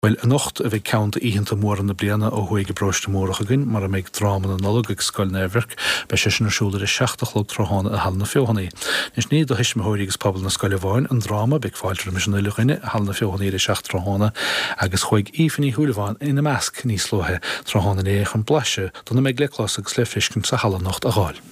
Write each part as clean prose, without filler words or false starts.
Well a nocht a bheith count íhananta mór an na bliana ó chuige broiste mórach agin, mar a méid drama na nolog ag scoil neverk, be sé sin siúlar is 60 trohanna a halna fiohannaí. Nis ní do hiis mthóirí agus pobl na scoile bháin an drama beag fáiltar mis an uileghine halna fiohannaí is 60 trohanna agus chuig ífaní thuúlaháin ina measc níos lothe trohanna éach an blaise don na méid leclas agus lefriscin sa halna nocht a gháil.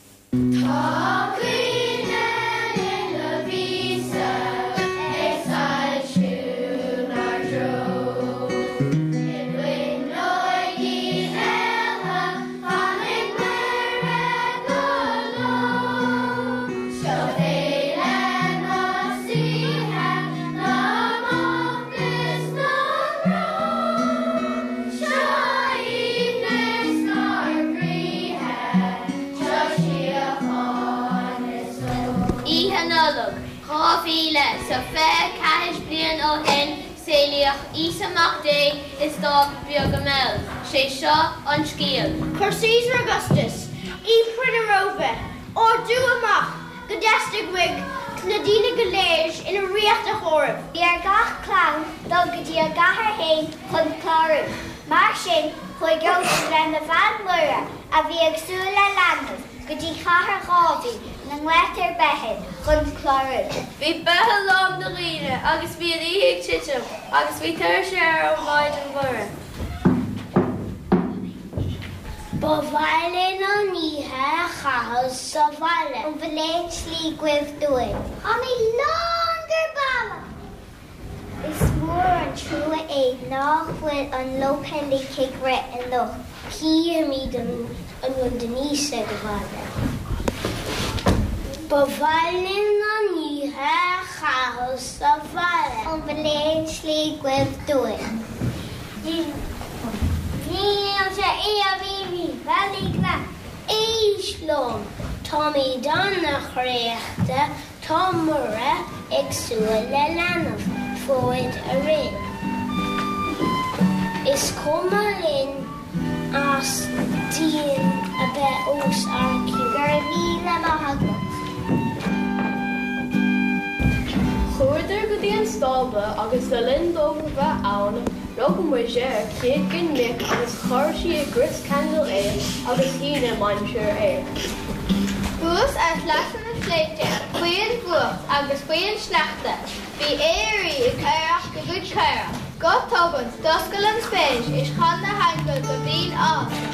Sa fé caiis blian ó hen séliach Isamach dé is dá biogamel, sé seo an scíal. Cur Caesar Augustus, Prinarobe, or do amach, Godestig wig, Nadina Galage in a riach a horror. Bí ar gach clown, dó go dtí a gahar hain chun clárú. Mar sin, chuig gos len na van mura a bhí agsúla landus, go dtí chahar gábhí na ngletar behead chun clárú. Bhí bethe lám na líne, agus bhí an íhiag titim, agus bhí tar sé ar ó maid an mura. Ba bhaile nó níthe chahal sa bhaile, an bhléid slí gwibh dúin. Chami longer bala. Is mór an trua é nachfuil an lopelli cigre an loch. Pír míad an Londonese go bhaile. Ba bhaile nó níthe chahal sa bhaile, an bhléid slí gwibh dúin. Níl sé a bhí bheligna éislóm. Tommy donna chréachta tá mura ag súil le lenamh fóid a rin. Is cuma linn as díon a bheith os arciú. Gur bhí le maithagla. Chúirdir go dtí an stába agus le linn dómha bheith ann, rog muise ar chéad gin mic agus chuir sí a gris candle é agus híine mansir é. Bús as leis na sléite, cuian bhuach agus cuian sleachta. Bhí éirí i cairach go bhúd cairach. Go tógan, doscail an spéis is chun na hangla go bhín ása.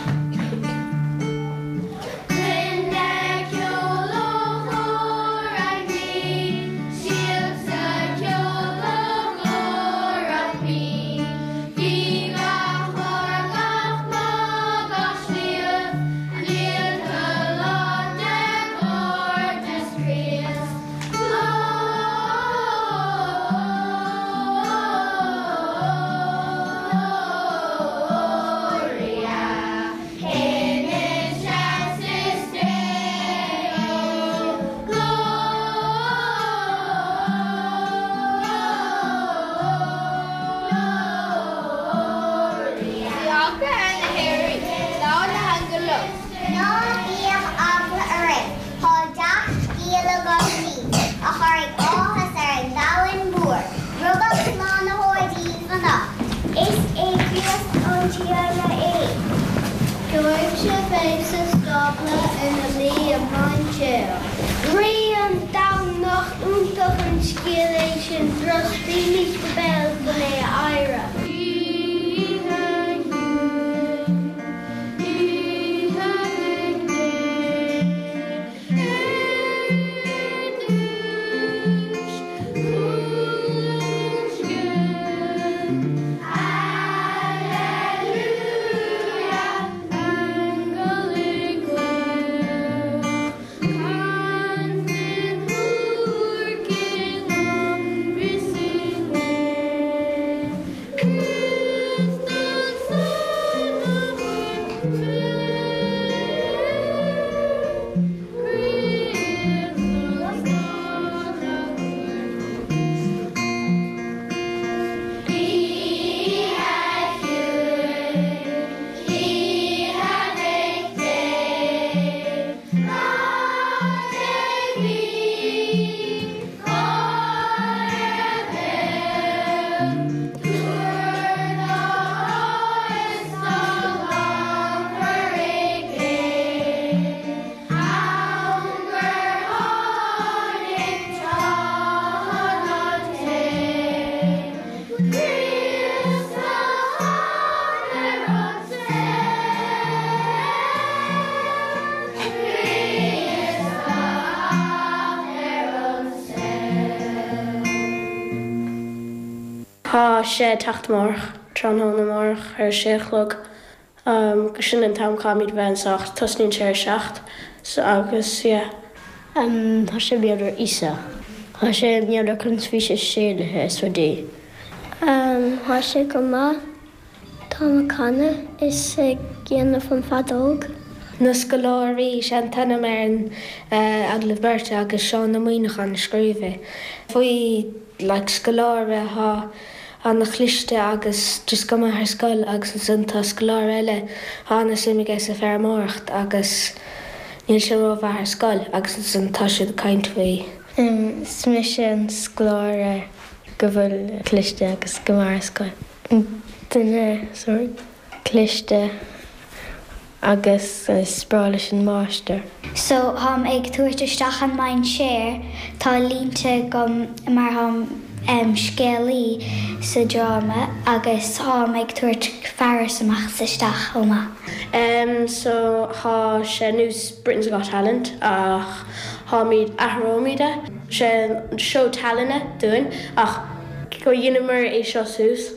sé tachtmórch tróna mórch ar séchlog go sin an tamcáid bheitach tosnín sé seach agus Tá sé beidir isa. Tá sé beidir chun fi sé séalathe swadí. Tá sé go má tá canna is géanana fan fadóg. Na scoláirí sé tanna mar an le berte agus seán na muoinech an scríbe. Faoi le scoláire há an na chlichte agus just go ar scoil agus santa scoláir eile hána simime sa fearmórcht agus níl sé ró bhar scoil agus san tá siad caiint faoi. Smi sé an scoláire go bhfuil cliste agus go mar scoil. Duine cliste agus sprála sin máiste. So ag tuairteteach an main séir tá línte gom mar scéalaí sa drama agus ag tuairt fearras amach sa isteach óma. So há sé nús Britain's Got Talent ach há míad athrómide sé show talanna dúin ach go dhéanamar é seo sús.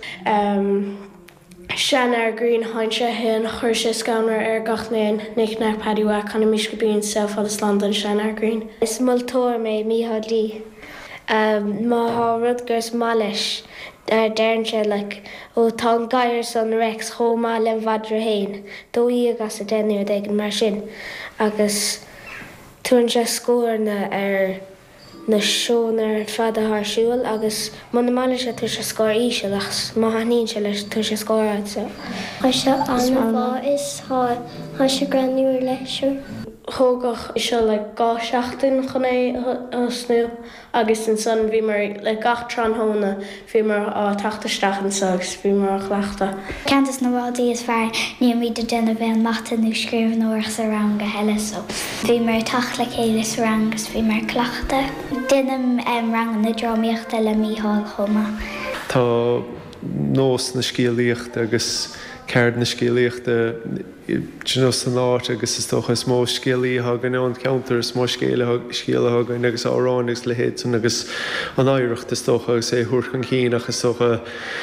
Sean ar Green haintse hen chuir sé scanar ar gachnain nic nach padíha chuna mis go bíon self agus London Sean ar Green. Is multóir mé míhad lí. Má rud gus má leis ar déirse le ó tá gaiir san rex chomá le bhadra héin, dó í agus a déanú ag an mar sin agus túann sé scóirna ar na seónar fada thsúil agus man máile sé tu sé scóir íse leachs má haíonn se leis tu sé scóráid sa. Tá se anna bhá is tá sé granúir leisú. Thógach is seo le gá seachtain chun é snú agus an san bhí mar le gach tránthóna bhí mar á tataisteach sagus bhí mar chhlaachta. Ceantas na bhádaí is fear ní míad denna bhéon mata nó scríomh nóir sa rang go heile so. Bhí mar tach le chéile sa rang agus bhí mar cleachta. Duinem rang na drámaíochta le míáil chuma. Tá nós na scíalaíocht agus ceard na scéalaíochta san áit agus is tócha smó scéalaí hagan an counter smó scéala hagan agus áránnigs le héad san agus an áireacht is tócha agus é thuirchan cín agus tócha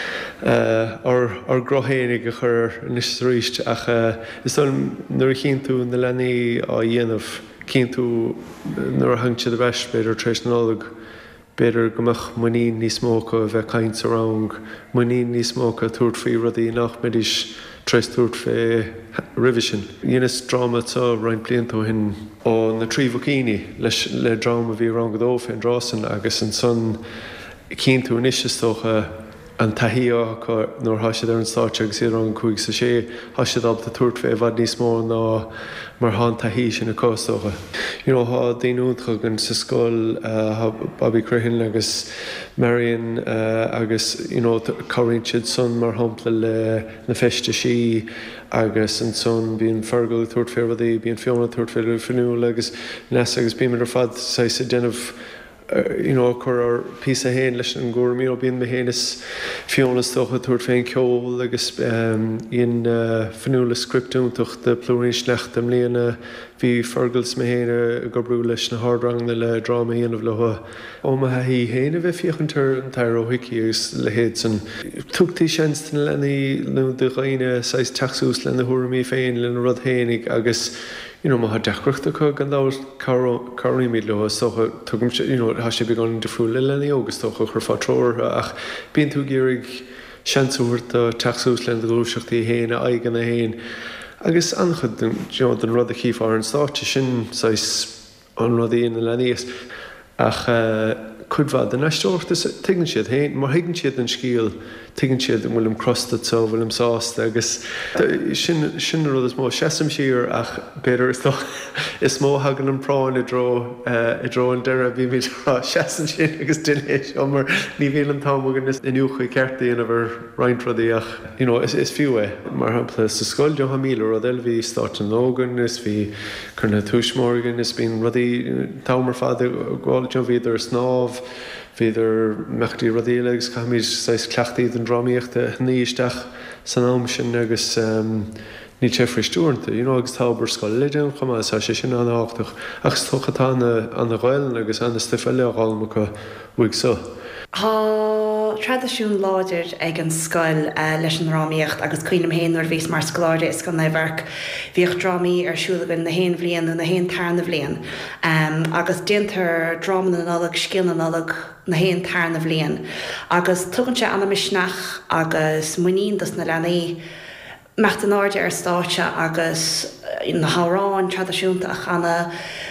ar grohénig a chur níos ríist ach is nuair cín tú na lenaí á dhéanamh cín tú nuair hangte de bheis beidir treis nálag beidir gomach muí níos mócha bheith caiint sa rang, muí níos mócha túirt faoi rudaí nach midis tres túirt fé revision. Dhéananas drama tá roiin bliantó hin ó na tríomhcíine leis le drama bhí rang go dó féin rásan agus an son cín tú níos tócha an taíá nóair hasisiad ar an státe agus ar an chuig sa sé hasisiad alta túirt fé bhd níos mó ná mar há taí sin na cóstócha. Há daonúnta gan sa scóil Bobby Cruhin agus Marion agus choíonn siad son mar hampla le na feiste sí agus an son bíon fergal túirt féhdaí bíon fionna túirt féú fanú agus nes agus bí mar fad sa déanamh chur ar pí a héin leis an ggur mí bíon me héananas fionas tócha túirt féin ceol agus on fanúla scriptúntaach de plúirín lecht am líana bhí fergals me héine go brú leis na hádrang le drama héanamh letha. Ó hí héana bheith fiochantar an tairóhiici agus le héad san tugtaí seanstan lenaí nó de ghaine 6 teachsús lena thuairí féin lena rud héananig agus má deachreachta chu gan dáir choíimiid le tugum sé be gan defriúla lena agus tócha chur fáróir ach bíon tú géirigh seanúirt a teachsús lena grúiseachtaí héine aigen na héin. Agus anchud den rud a chiíá an státe sin an rudí na leníos ach chudhd den eisteirta tuigann siad héin, mar higann siad an scíal tuigann siad an bhfuilm crosta tá bhfuilm sásta agus sin rud is mó seaam siar ach beidir is mó hagan an práin i dro an deire bhí mí seaan sin agus dunéis mar ní bhíon an tágan is inúcha ceirtaí ana bhar reinintradí ach is fiú mar hapla sa scoil de mí rud eil bhí start an nógan is bhí chuna túismórgan is bíon rudí támar fada gháil bhíidir snáb féidir meachtaí rodéalagus chaimiid 6 cleachtaí an drámaíochta níosteach san am sin agus ní sé friúnta, agus tábar scoil leidean chumá sé sin an áach agus tóchatá an na ghil agus an stifa le gáilmacha bhuiig so. Tá tradiisiún láidir ag an scoil leis an rámíocht agus cuiinem héanaar vís mar scoláide is gan bhharc bhíoh drámaí arsúlagan na héon bblion na héon tarna bblion. Agus déantar dráman an nollag, scíal an nollag na héon tarna bblion. Agus tugann sé anna misneach agus muín dus na lenaí mecht an áide ar státe agus na hárán tradiisiúnta a chana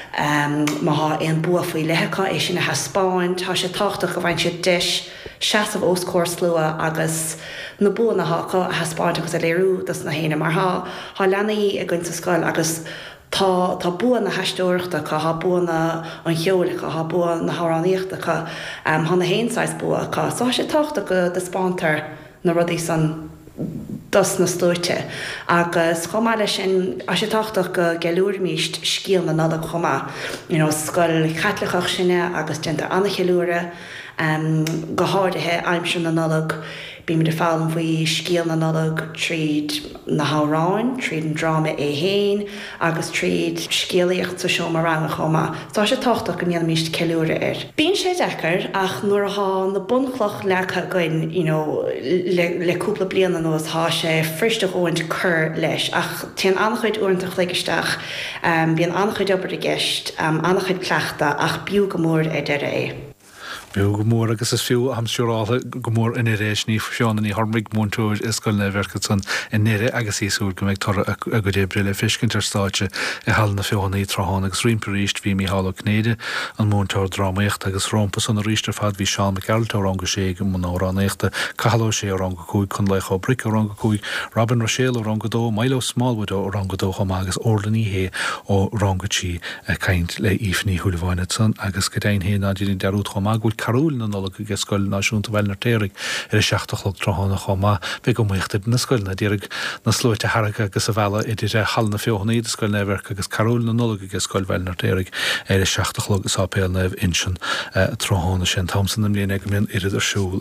má éon bua faoi letheá é sin na Spáin, tá sé táchtach go bhain sé deis seaamh os cóslua agus na bua na hácha a Spáin agus a léirú dus na héine mar há lenaí a gcuint sa scoil agus tá bua na heistóireachta há buna an cheolacha há bua na háráníochtacha hána héonsáis bua cá sá sé táchtach go de Spáintar na rudí san dus na stóite agus chomá lei sin a sé táchtach go geúrmíist scíal na nollag chomá scoil chatlaach sinne agus dénta anna cheúre go háirithe aimsir na nollag bí me de fálan faoi scíal na nollag tríd na hárán, tríd an dráma é héin agus tríd scéalaíocht sa seo mar rang a chomá. Tá sé táchtach go níana míist ceúre ar. Bíonn sé dechar ach nuair há na bunchloch lecha goin leúpla bliana nóos há sé fristeach óint chur leis ach tíon annachchuid uintach leigeisteach bíon annachchuid obair a gceist annachchuid cleachta ach bíú go mór é deire é. Beú go mór agus is fiú am siúrála go mór in rééis ní seánna í harmrig múntúir iscoilna bhharcad san in nére agus ísúr go méid tar a go dé brile fiscintar státe I hallna fiúna í trhána agus rimperíist bhí mí hála cnéide an múntóir drámaíocht agus rompa san a ríiste fad bhí Seán McAllister ranga sé go mna ránéachta cahaló sé ranga cúig chun leich ó bric ranga cúig Robin Rochelle ranga dó Milo Smallwood ó ranga dó chomá agus orlaní hé ó ranga tí caint le ífní thuúlahhaine san agus go daon hé ná dtíon dearút chomá gúil Carúil na nollag go scoil náisiúnta bhil téirigh ar seachtachlog trhána chomá be go muochtad na scoil na ddíirigh na slóite haracha agus a bhela idir hallna fiúna scoil nehharc agus Carúil na nollag go scoil bhil téirigh ar seachtachlog sápéal neh insin trhána sin Thomson am líana go mbeon irid arsúil